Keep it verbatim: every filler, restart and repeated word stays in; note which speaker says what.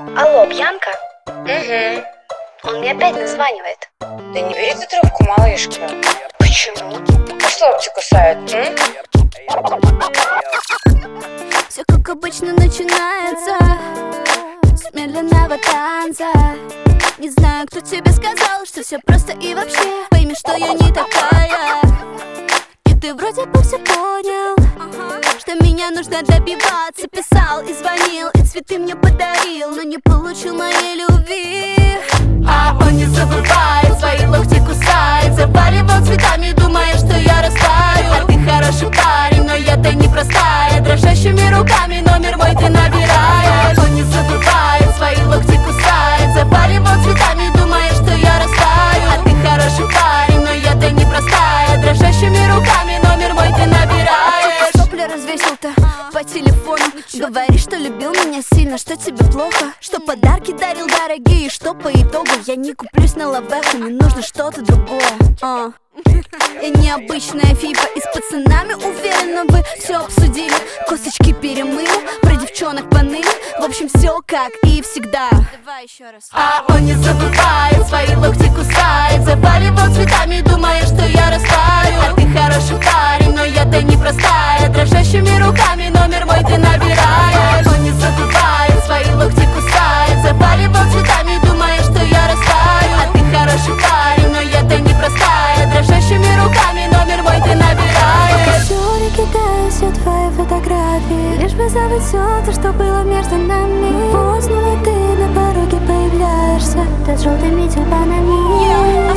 Speaker 1: Алло, Бьянка?
Speaker 2: Угу.
Speaker 1: Он мне опять названивает.
Speaker 2: Да не бери ты трубку, малышка.
Speaker 1: Почему?
Speaker 2: А что локти кусают, м?
Speaker 3: Все как обычно начинается с медленного танца. Не знаю, кто тебе сказал, что все просто и вообще. Пойми, что я не такая. И ты вроде бы все понял, что меня нужно добиваться. Писал и звонил, и цветы мне подарил, но не получил моей любви. А он не забывает, свои локти кусает, запаливал цветами, думая, что я растаю. А ты хороший парень, но я-то не простая. Дрожащими руками номер мой ты набираешь. Он не забывает, свои локти кусает, запаливал цветами, думая, что я растаю. А ты хороший парень, но я-то не простая. Дрожащими руками номер мой ты набираешь. Сопли развесил-то по телефону, говоришь, что любил меня сильно, что тебе плохо, что подарки дарил дорогие, что по итогу я не куплюсь на лавеху, мне нужно что-то другое. uh. Я необычная фифа, и с пацанами уверена, вы все обсудили. Косточки перемыли, про девчонок поныли. В общем, все как и всегда. Давай еще раз. А он не забывает, свои локти кусает, запаливал цветами, думая, что я растаю. А ты хороший парень, но я-то не простая. Дрожащими руками номер мой ты набираешь. Он не забывает, свои локти кусает, запаливал цветами, думая, что я растаю. А ты хороший парень, но я-то не простая. Дрожащими руками номер мой ты набираешь.
Speaker 4: Вскоре кидаю все твои фотографии, лишь бы забыть все то, что было между нами. Вот снова ты на пороге появляешься, ты с желтыми тюльпанами.